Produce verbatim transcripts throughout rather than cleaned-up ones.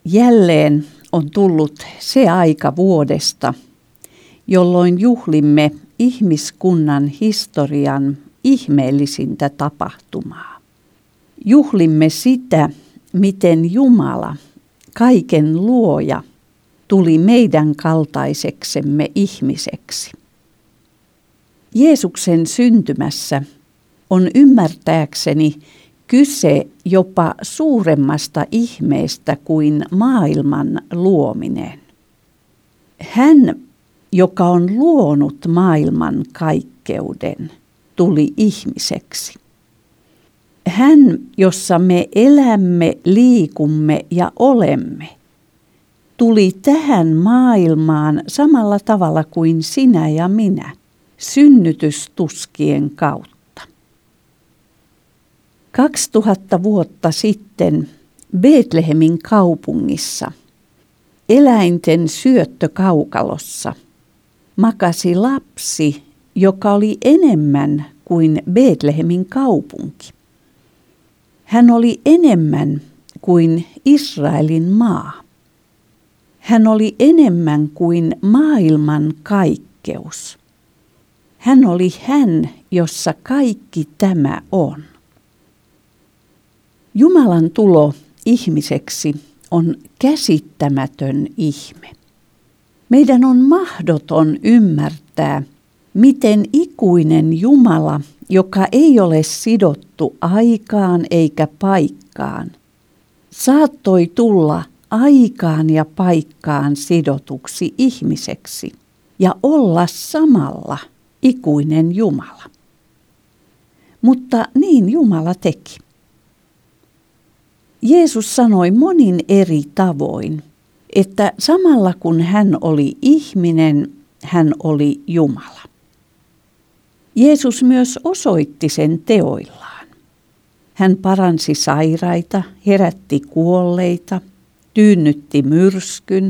Jälleen on tullut se aika vuodesta, jolloin juhlimme ihmiskunnan historian ihmeellisintä tapahtumaa. Juhlimme sitä, miten Jumala, kaiken luoja, tuli meidän kaltaiseksemme ihmiseksi. Jeesuksen syntymässä on ymmärtääkseni kyse jopa suuremmasta ihmeestä kuin maailman luominen. Hän, joka on luonut maailman kaikkeuden, tuli ihmiseksi. Hän, jossa me elämme, liikumme ja olemme, tuli tähän maailmaan samalla tavalla kuin sinä ja minä, synnytystuskien kautta. Kaksituhatta vuotta sitten Betlehemin kaupungissa, eläinten syöttökaukalossa, makasi lapsi, joka oli enemmän kuin Betlehemin kaupunki. Hän oli enemmän kuin Israelin maa. Hän oli enemmän kuin maailman kaikkeus. Hän oli hän, jossa kaikki tämä on. Jumalan tulo ihmiseksi on käsittämätön ihme. Meidän on mahdoton ymmärtää, miten ikuinen Jumala, joka ei ole sidottu aikaan eikä paikkaan, saattoi tulla aikaan ja paikkaan sidotuksi ihmiseksi ja olla samalla ikuinen Jumala. Mutta niin Jumala teki. Jeesus sanoi monin eri tavoin, että samalla kun hän oli ihminen, hän oli Jumala. Jeesus myös osoitti sen teoillaan. Hän paransi sairaita, herätti kuolleita, tyynnytti myrskyn.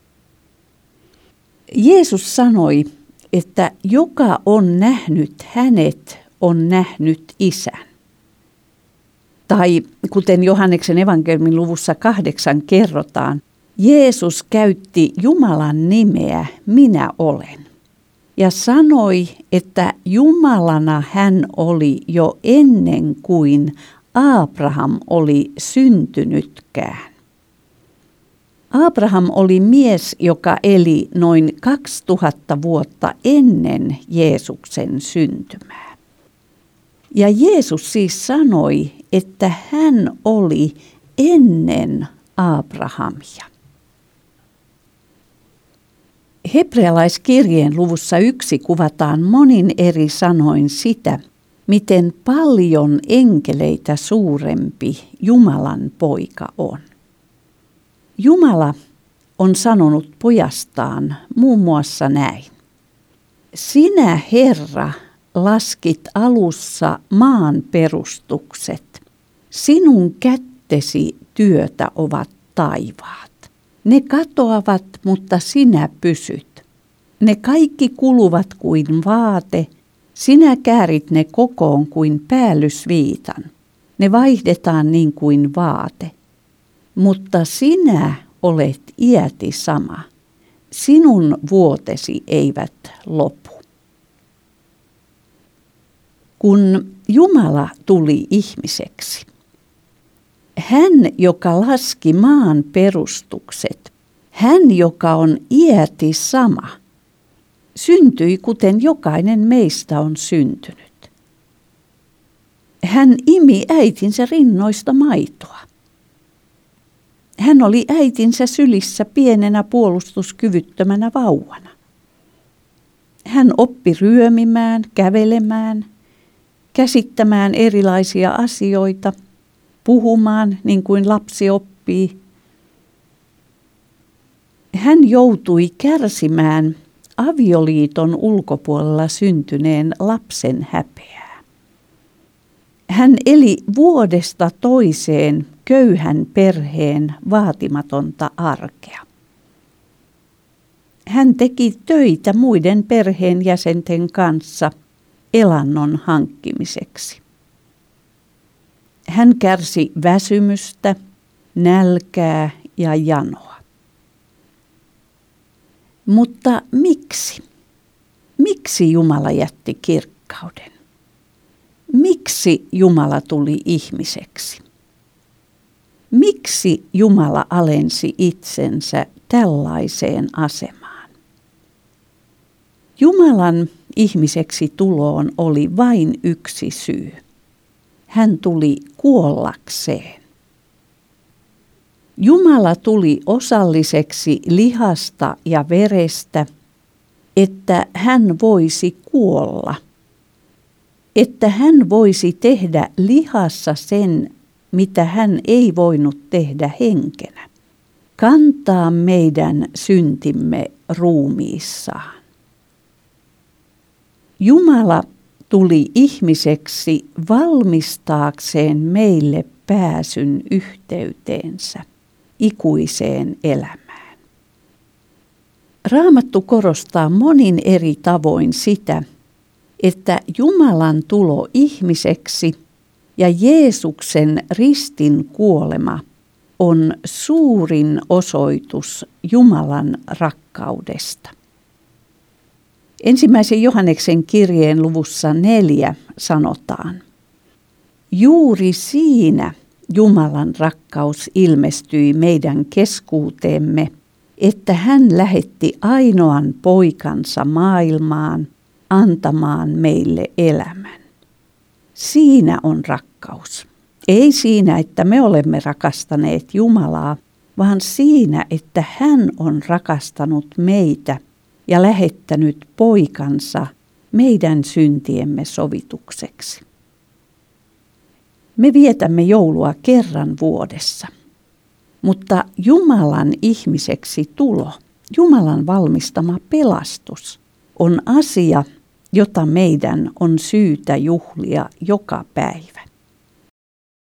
Jeesus sanoi, että joka on nähnyt hänet, on nähnyt Isän. Tai kuten Johanneksen evankeliumin luvussa kahdeksan kerrotaan, Jeesus käytti Jumalan nimeä minä olen ja sanoi, että Jumalana hän oli jo ennen kuin Abraham oli syntynytkään. Abraham oli mies, joka eli noin kaksituhatta vuotta ennen Jeesuksen syntymää. Ja Jeesus siis sanoi, että hän oli ennen Abrahamia. Hebrealaiskirjeen luvussa yksi kuvataan monin eri sanoin sitä, miten paljon enkeleitä suurempi Jumalan poika on. Jumala on sanonut pojastaan muun muassa näin. Sinä, Herra, laskit alussa maan perustukset. Sinun kättesi työtä ovat taivaat. Ne katoavat, mutta sinä pysyt. Ne kaikki kuluvat kuin vaate. Sinä käärit ne kokoon kuin päällysviitan. Ne vaihdetaan niin kuin vaate. Mutta sinä olet iäti sama. Sinun vuotesi eivät lopu. Kun Jumala tuli ihmiseksi, hän, joka laski maan perustukset, hän, joka on iäti sama, syntyi kuten jokainen meistä on syntynyt. Hän imi äitinsä rinnoista maitoa. Hän oli äitinsä sylissä pienenä puolustuskyvyttömänä vauvana. Hän oppi ryömimään, kävelemään, käsittämään erilaisia asioita, puhumaan niin kuin lapsi oppii. Hän joutui kärsimään avioliiton ulkopuolella syntyneen lapsen häpeää. Hän eli vuodesta toiseen köyhän perheen vaatimatonta arkea. Hän teki töitä muiden perheenjäsenten kanssa elannon hankkimiseksi. Hän kärsi väsymystä, nälkää, ja janoa. Mutta miksi? Miksi Jumala jätti kirkkauden? Miksi Jumala tuli ihmiseksi? Miksi Jumala alensi itsensä tällaiseen asemaan? Jumalan ihmiseksi tuloon oli vain yksi syy. Hän tuli kuollakseen. Jumala tuli osalliseksi lihasta ja verestä, että hän voisi kuolla. Että hän voisi tehdä lihassa sen, mitä hän ei voinut tehdä henkenä. Kantaa meidän syntimme ruumiissaan. Jumala tuli ihmiseksi valmistaakseen meille pääsyn yhteyteensä, ikuiseen elämään. Raamattu korostaa monin eri tavoin sitä, että Jumalan tulo ihmiseksi ja Jeesuksen ristin kuolema on suurin osoitus Jumalan rakkaudesta. Ensimmäisen Johanneksen kirjeen luvussa neljä sanotaan: juuri siinä Jumalan rakkaus ilmestyi meidän keskuuteemme, että hän lähetti ainoan poikansa maailmaan antamaan meille elämän. Siinä on rakkaus. Ei siinä, että me olemme rakastaneet Jumalaa, vaan siinä, että hän on rakastanut meitä ja lähettänyt poikansa meidän syntiemme sovitukseksi. Me vietämme joulua kerran vuodessa, mutta Jumalan ihmiseksi tulo, Jumalan valmistama pelastus, on asia, jota meidän on syytä juhlia joka päivä.